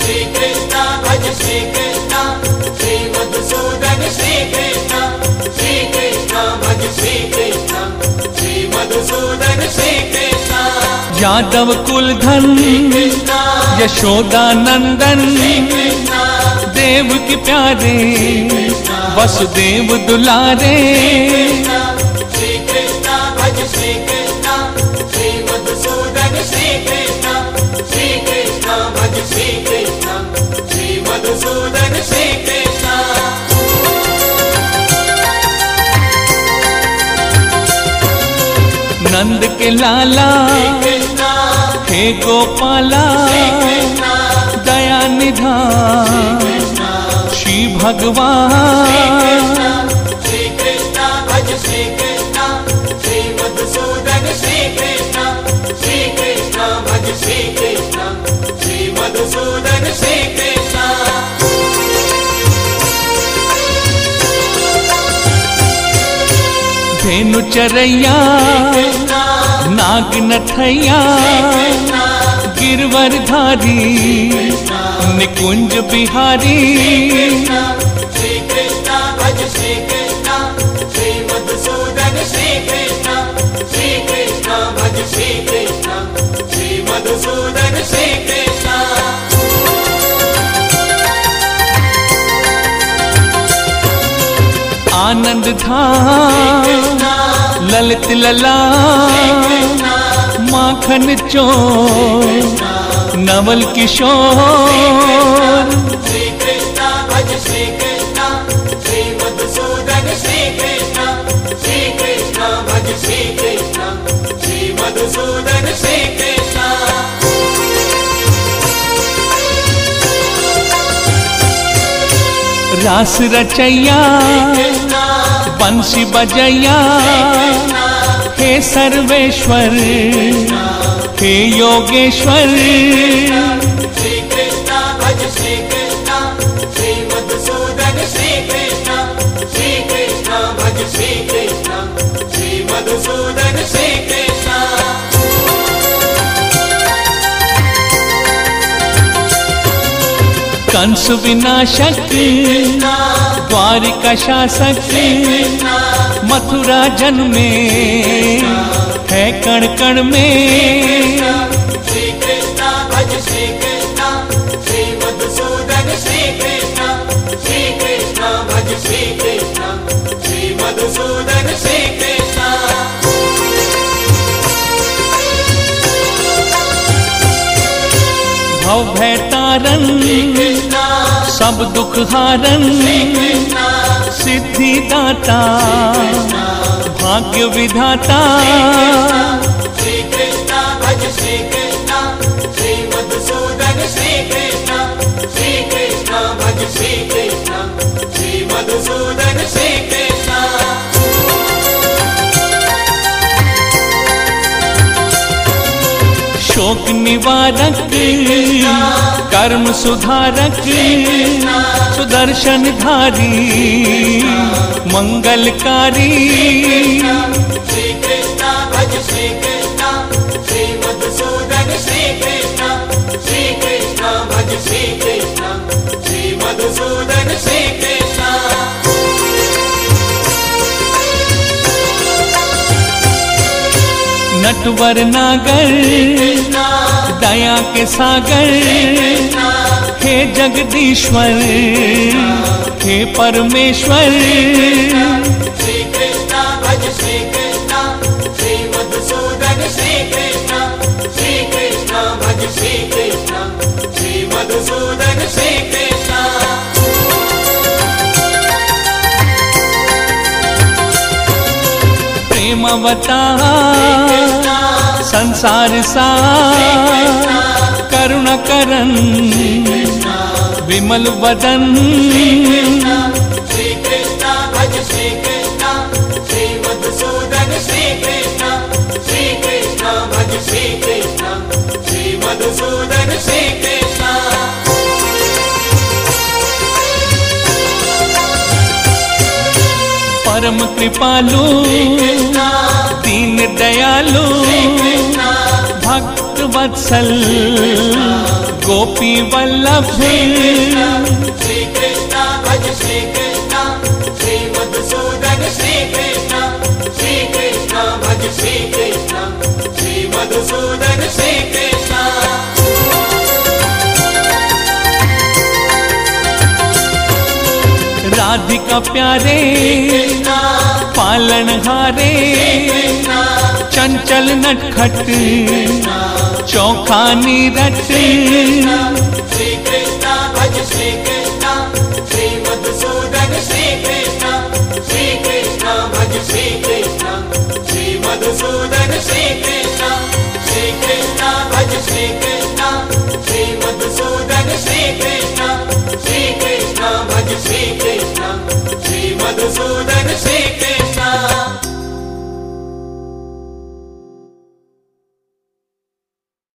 श्री कृष्ण भज श्री कृष्ण श्री मधुसूदन श्री कृष्ण भज श्री कृष्ण श्री मधुसूदन श्री कृष्ण। यादव कुलधन यशोदा नंदन देव के प्यारे वसुदेव दुलारे। श्री कृष्ण भज श्री कृष्ण श्री मधुसूदन श्री कृष्ण भज श्री कृष्ण श्री मधुसूदन श्री कृष्ण। नंद के लाला हे गोपाला दया निधान श्री भगवान। श्री कृष्ण भज श्री कृष्ण श्री मधुसूदन श्री कृष्ण भज श्री कृष्ण श्री मधुसूदन श्री कृष्ण। धेनु चरैया नाग नथैया गिरवरधारी निकुंज बिहारी। श्री कृष्ण भज श्री कृष्ण श्री मधुसूदन श्री कृष्ण भज श्री कृष्ण श्री मधुसूदन श्री कृष्ण। आनंद धाम ललित लला माखन चोर नवल किशोर। श्री कृष्ण भज श्री कृष्ण श्री मधुसूदन श्री कृष्ण भज श्री कृष्ण श्री मधुसूदन श्री कृष्ण। रास रचैया बंसी बजैया हे सर्वेश्वर हे योगेश्वर। श्री कृष्ण भज श्री कृष्ण श्री मधुसूदन श्री कृष्ण भज श्री कृष्ण श्री मधुसूदन श्री कृष्ण। कंस विनाशक द्वारिका शासक मथुरा जन्मे है कण कण में। श्री कृष्ण भज श्री कृष्ण श्री मधुसूदन श्री कृष्ण भज श्री कृष्ण श्री मधुसूदन श्री कृष्ण। भव भय तारन सब दुख हारन सिद्धि दाता भाग्य विधाता। श्री कृष्ण भज श्री कृष्ण श्री मधुसूदन श्री कृष्ण भज श्री कृष्ण श्री मधुसूदन श्री कृष्ण। शोक निवारक कर्म सुधारक सुदर्शन धारी मंगलकारी। श्री कृष्ण भज श्री कृष्ण श्री मधुसूदन श्री कृष्ण भज श्री कृष्ण श्री मधुसूदन श्री कृष्ण। नटवर नागर दया के सागर हे जगदीश्वर हे परमेश्वर। श्री कृष्ण भज श्री कृष्ण श्री मधुसूदन श्री कृष्ण भज श्री कृष्ण श्री मधुसूदन श्री कृष्ण। प्रेमवतार संसार सार करुणा करन विमल वदन। श्री कृष्ण भज श्री कृष्ण श्री मधुसूदन श्री कृष्ण भज श्री कृष्ण श्री मधुसूदन श्री कृष्ण। परम कृपालु दीन दयालु भक्त वत्सल गोपी वल्लभ श्री कृष्ण भज श्री कृष्ण श्री मधुसूदन श्री कृष्ण भज श्री कृष्ण श्री मधुसूदन श्री कृष्ण। राधिका प्यारे पालनहारे चंचल नटखट चौखा नीरट श्री कृष्ण भज श्री कृष्ण श्री मधुसूदन श्री कृष्ण भज श्री कृष्ण श्री मधुसूदन श्री कृष्ण।